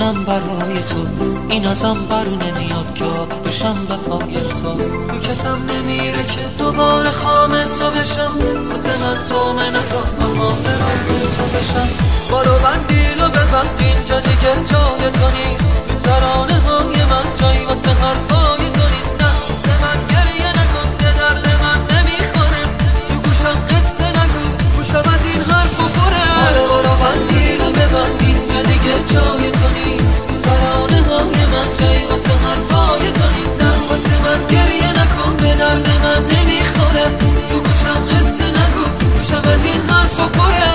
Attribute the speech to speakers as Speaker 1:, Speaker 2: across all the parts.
Speaker 1: میکنم برای تو، این ازم بر نمیاد که بشم بهای تو. تو کتم نمیره که دوباره خام تو بشم، واسه من تو منتا تمام برای تو بشم. بارو بندیل و ببند اینجا دیگه جای تو نیست، تو ترانه های من جایی واسه حرفای تو نیست. نه واسه من گریه نکن که درد من نمیخوره، تو گوشم قصه نگو گوشم از این حرف و پره. آره بارو بندیل و ببند اینجا دیگه جای تو نیست، تو ترانه های من جایی واسه حرفای تو نیست. نه واسه من گریه نکن به درد من نمیخوره، تو گوشم قصه نگو گوشم از این حرف و پره.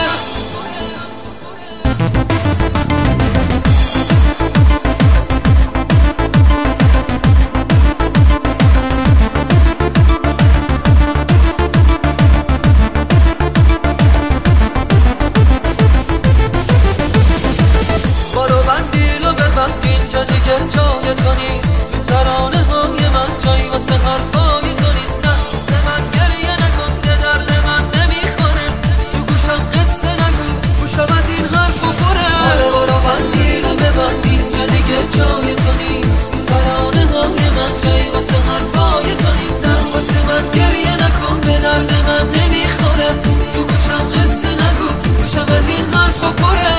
Speaker 1: اینجا دیگه جای تو نیست، تو ترانه های من جایی واسه حرفای تو نیست. نه واسه من گریه نکن که درد من نمیخوره، تو گوشم قصه نگو گوشم از این حرف و پره. آره برو بندیل و ببند اینجا دیگه جای تو نیست، تو ترانه های من جایی واسه حرفای تو نیست. نه واسه من گریه نکن به درد من نمیخوره، تو گوشم قصه نگو گوشم از این حرف و پره.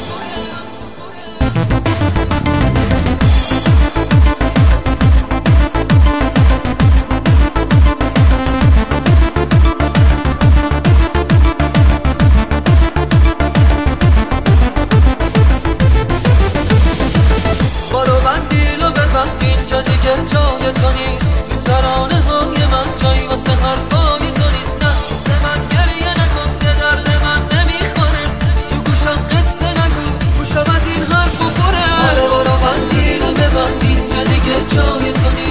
Speaker 1: اینجا دیگه جای تو نیست، تو ترانه های من جایی واسه حرفای تو نیست. نه واسه من گریه نکن که درد من نمیخوره، تو گوشم قصه نگو گوشم از این حرف و پره. آره برو بندیل و ببند اینجا دیگه جای تو نیست.